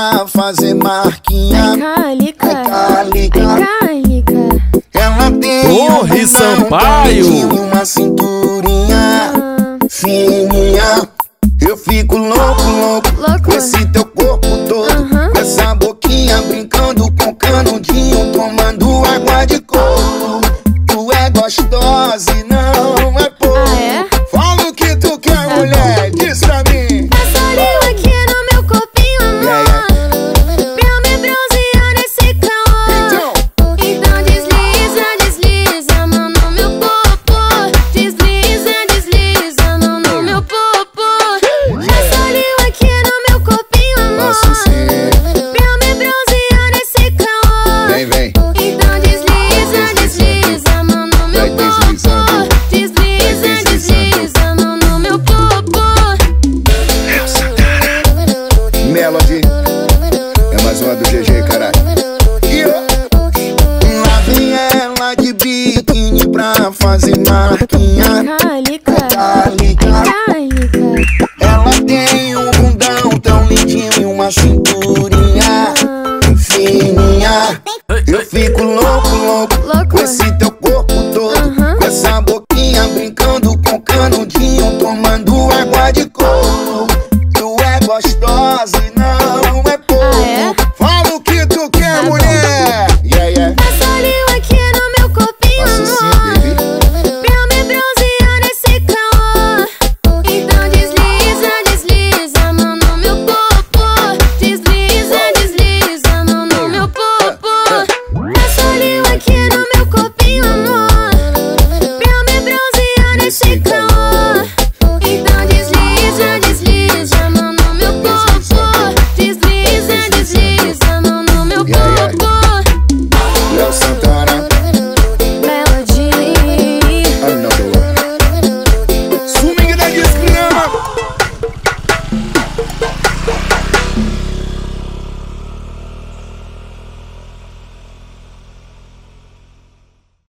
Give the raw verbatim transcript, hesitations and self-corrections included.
pra fazer marquinha. Ai, calica, Ai, calica. ai, calica. Ela tem Torre um Sampaio. uma cinturinha fininha. Eu fico louco, louco, Louco. com esse teu corpo todo, Aham. com essa boquinha brincando com canudinho, tomando água de coco. Tu é gostosa e não é pouco. Ah, é? Fala o que tu quer, Tá mulher, diz pra mim. Passa língua aqui no meu corpinho, amor, pra me bronzear nesse calor. Então desliza, desliza, mão no meu popô. Desliza, desliza, mão no meu popô. Passa língua aqui no meu corpinho, amor, Faço sim. pra me bronzear nesse calor. Vem, vem. Então desliza, desliza, mão no meu Vai deslizando. popô. Desliza, desliza, mão no meu popô. Melody é mais uma do G G, caralho. E ó, lá vem ela de biquíni pra fazer marquinha. Calica, Calica. calica. Ela tem um bundão tão lindinho e uma cinturinha fininha. Eu fico louco, louco, Louco. com esse teu corpo todo, Aham. com essa boquinha brincando com canudinho, tomando água de coco. Tu é gostosa e não é pouco. Ah, é? Fala o que tu quer, Tá bom. mulher. Yeah, yeah. Passa língua aqui no meu corpinho, Faço sim, amor, baby. pra me bronzear nesse calor. Então desliza, desliza, mão no meu popô. Desliza, desliza, mão no meu popô. Passa língua aqui no meu corpinho, amor, pra me bronzear nesse calor. Então desliza, desliza, mão no meu popô. Desliza, desliza, mão no meu Yeah, yeah. popô. Léo Santana, Melody. another one. Swing da desgrama.